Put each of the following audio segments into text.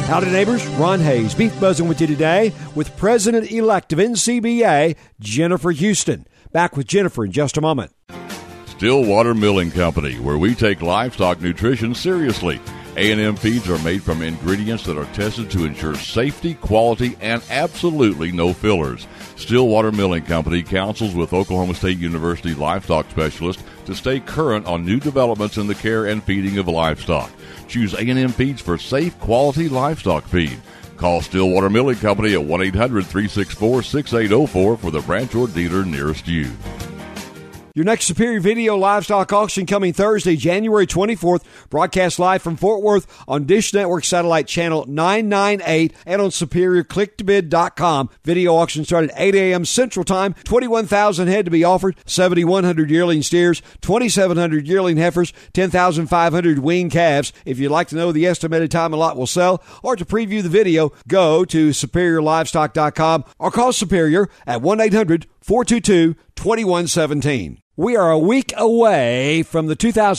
Howdy, neighbors. Ron Hayes, Beef Buzzing with you today with President-elect of NCBA, Jennifer Houston. Back with Jennifer in just a moment. Stillwater Milling Company, where we take livestock nutrition seriously. A&M feeds are made from ingredients that are tested to ensure safety, quality, and absolutely no fillers. Stillwater Milling Company counsels with Oklahoma State University livestock specialists to stay current on new developments in the care and feeding of livestock. Choose A&M feeds for safe, quality livestock feed. Call Stillwater Milling Company at 1-800-364-6804 for the branch or dealer nearest you. Your next Superior Video Livestock Auction coming Thursday, January 24th, broadcast live from Fort Worth on Dish Network Satellite Channel 998 and on SuperiorClickToBid.com. Video auction started at 8 a.m. Central Time. 21,000 head to be offered, 7,100 yearling steers, 2,700 yearling heifers, 10,500 weaned calves. If you'd like to know the estimated time a lot will sell or to preview the video, go to SuperiorLivestock.com or call Superior at 1-800-422-2117. We are a week away from the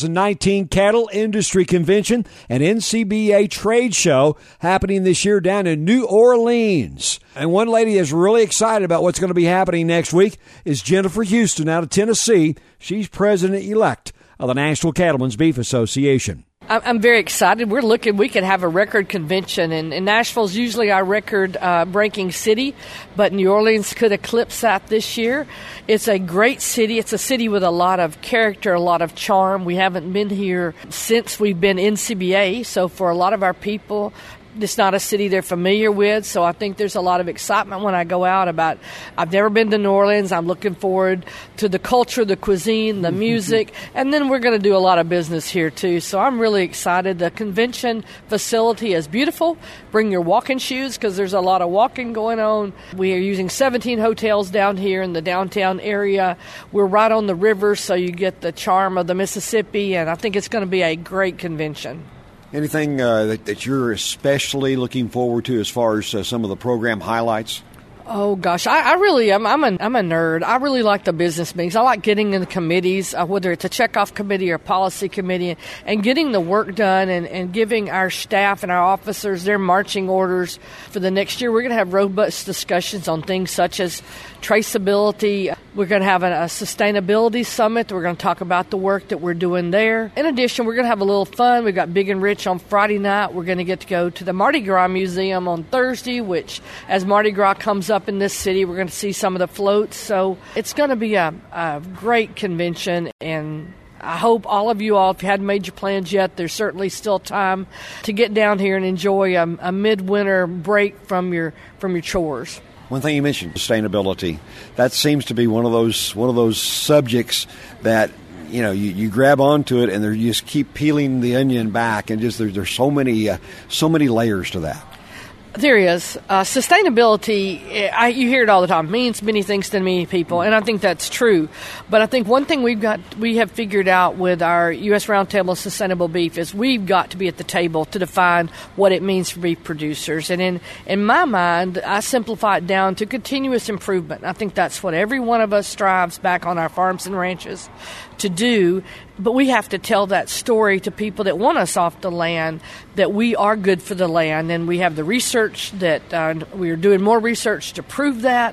2019 Cattle Industry Convention and NCBA Trade Show happening this year down in New Orleans. And one lady that's really excited about what's going to be happening next week is Jennifer Houston out of Tennessee. She's president-elect of the National Cattlemen's Beef Association. I'm very excited. We're looking, we could have a record convention, and Nashville's usually our record-breaking city, but New Orleans could eclipse that this year. It's a great city. It's a city with a lot of character, a lot of charm. We haven't been here since we've been NCBA, so for a lot of our people, it's not a city they're familiar with, so I think there's a lot of excitement when I go out about, I've never been to New Orleans. I'm looking forward to the culture, the cuisine, the music, and then we're going to do a lot of business here too, so I'm really excited. The convention facility is beautiful. Bring your walking shoes because there's a lot of walking going on. We are using 17 hotels down here in the downtown area. We're right on the river, so you get the charm of the Mississippi, and I think it's going to be a great convention. Anything that you're especially looking forward to as far as some of the program highlights? Oh, gosh, I really am. I'm a nerd. I really like the business meetings. I like getting in the committees, whether it's a checkoff committee or policy committee, and getting the work done and giving our staff and our officers their marching orders for the next year. We're going to have robust discussions on things such as traceability. We're going to have a sustainability summit. We're going to talk about the work that we're doing there. In addition, we're going to have a little fun. We've got Big and Rich on Friday night. We're going to get to go to the Mardi Gras Museum on Thursday, which as Mardi Gras comes up in this city, we're going to see some of the floats. So it's going to be a great convention, and I hope all of you all, if you hadn't made your plans yet, there's certainly still time to get down here and enjoy a midwinter break from your chores. One thing you mentioned, sustainability. That seems to be one of those subjects that you grab onto it and you just keep peeling the onion back, and just there's so many layers to that. There is. Sustainability, you hear it all the time. It means many things to many people, and I think that's true. But I think one thing we have figured out with our U.S. Roundtable Sustainable Beef is we've got to be at the table to define what it means for beef producers. And in my mind, I simplify it down to continuous improvement. I think that's what every one of us strives back on our farms and ranches to do, but we have to tell that story to people that want us off the land, that we are good for the land, and we have the research that we are doing more research to prove that.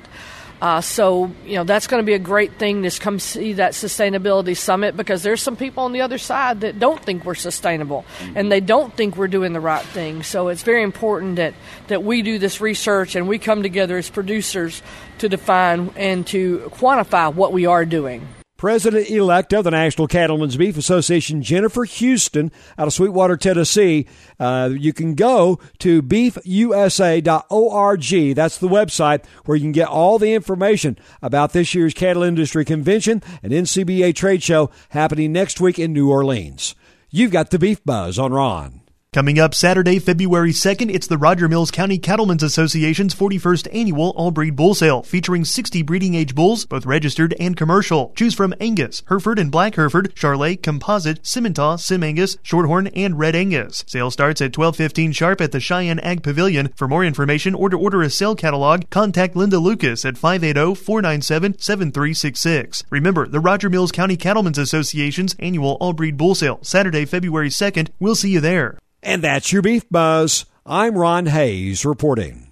So that's going to be a great thing to come see that sustainability summit, because there's some people on the other side that don't think we're sustainable and they don't think we're doing the right thing. So it's very important that we do this research and we come together as producers to define and to quantify what we are doing. President-elect of the National Cattlemen's Beef Association, Jennifer Houston, out of Sweetwater, Tennessee. You can go to beefusa.org. That's the website where you can get all the information about this year's Cattle Industry Convention and NCBA Trade Show happening next week in New Orleans. You've got the Beef Buzz on Ron. Coming up Saturday, February 2nd, it's the Roger Mills County Cattlemen's Association's 41st Annual All-Breed Bull Sale, featuring 60 breeding-age bulls, both registered and commercial. Choose from Angus, Hereford and Black Hereford, Charolais, Composite, Simmental, Sim Angus, Shorthorn, and Red Angus. Sale starts at 12:15 sharp at the Cheyenne Ag Pavilion. For more information or to order a sale catalog, contact Linda Lucas at 580-497-7366. Remember, the Roger Mills County Cattlemen's Association's Annual All-Breed Bull Sale, Saturday, February 2nd. We'll see you there. And that's your Beef Buzz. I'm Ron Hayes reporting.